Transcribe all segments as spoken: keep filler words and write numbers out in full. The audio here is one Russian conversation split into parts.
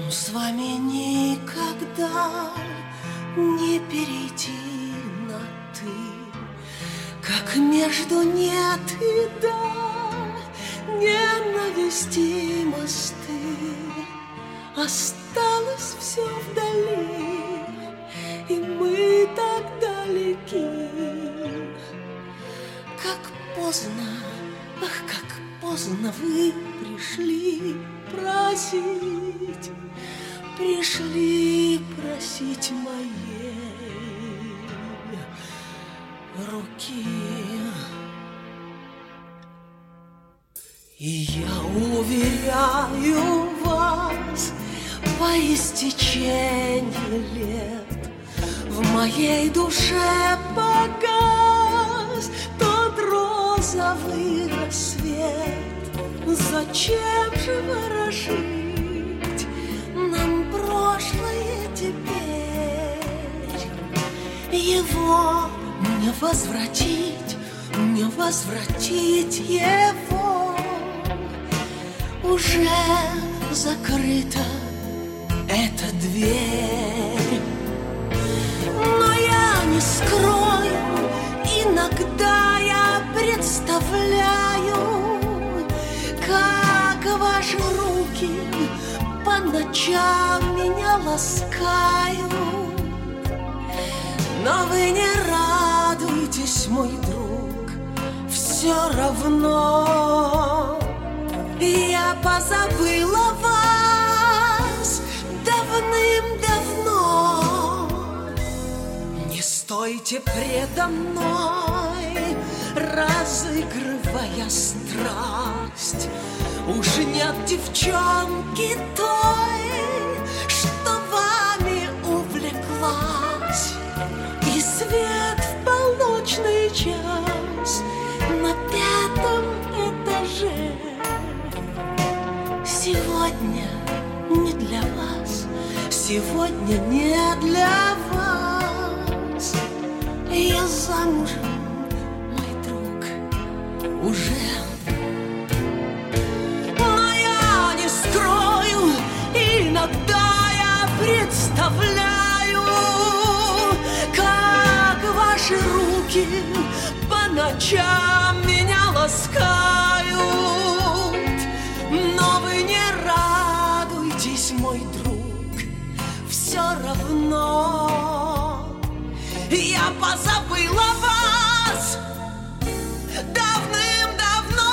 Нам с вами никогда не перейти на «ты», как между «нет» и «да» не навести мосты. Осталось все вдали, и мы так далеки. Как поздно, ах, как поздно вы пришли просить, пришли просить моей руки. И я уверяю вас, по истечении лет в моей душе погас тот розовый рассвет. Зачем же ворошить нам прошлое теперь? Его не возвратить, не возвратить его. Уже закрыта эта дверь. Но я не скрою, иногда я представляю, как ваши руки по ночам меня ласкают. Но вы не радуйтесь, мой друг, все равно я позабыла вас давным-давно. Не стойте предо мной, разыгрывая страсть. Уж нет девчонки той, что вами увлеклась. И свет в полночный час на пятом этаже сегодня не для вас, сегодня не для вас. Я замужем, мой друг, уже. Но я не скрою, иногда я представляю, как ваши руки по ночам меня ласкают. Но вы не радуйтесь, мой друг, все равно я позабыла вас давным-давно.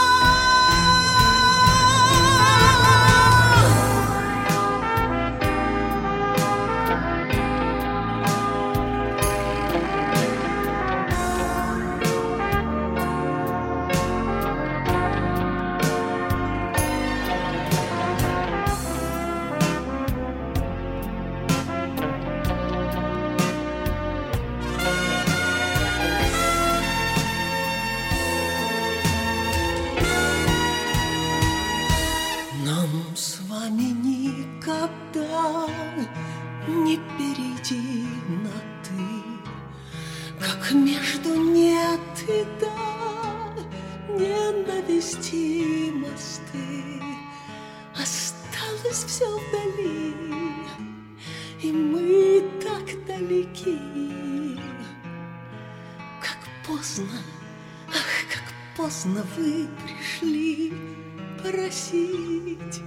С вами никогда не перейти на «ты», как между «нет» и «да» не навести мосты. Осталось все вдали, и мы так далеки. Как поздно, ах, как поздно вы пришли просить,